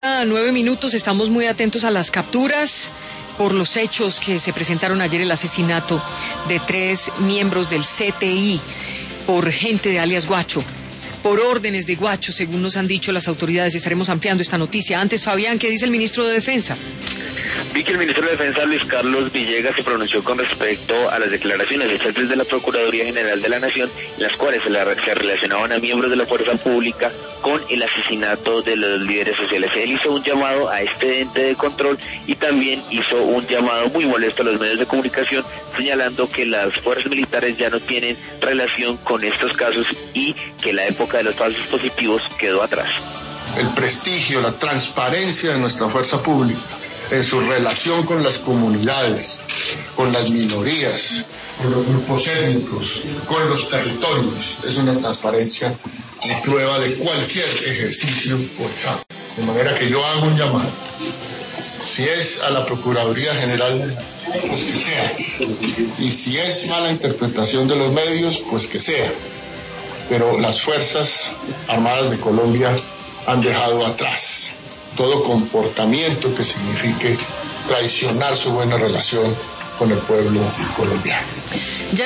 9 minutos, estamos muy atentos a las capturas por los hechos que se presentaron ayer, el asesinato de 3 miembros del CTI por gente de alias Guacho, por órdenes de Guacho, según nos han dicho las autoridades. Estaremos ampliando esta noticia. Antes, Fabián, ¿qué dice el ministro de Defensa? Vi que el ministro de Defensa, Luis Carlos Villegas, se pronunció con respecto a las declaraciones hechas desde la Procuraduría General de la Nación, en las cuales se relacionaban a miembros de la fuerza pública con el asesinato de los líderes sociales. Él hizo un llamado a este ente de control y también hizo un llamado muy molesto a los medios de comunicación, señalando que las fuerzas militares ya no tienen relación con estos casos y que la época de los falsos positivos quedó atrás. El prestigio, la transparencia de nuestra fuerza pública en su relación con las comunidades, con las minorías, con los grupos étnicos, con los territorios, es una transparencia a prueba de cualquier ejercicio forzado. De manera que yo hago un llamado. Si es a la Procuraduría General, pues que sea. Y si es mala interpretación de los medios, pues que sea. Pero las Fuerzas Armadas de Colombia han dejado atrás todo comportamiento que signifique traicionar su buena relación con el pueblo colombiano.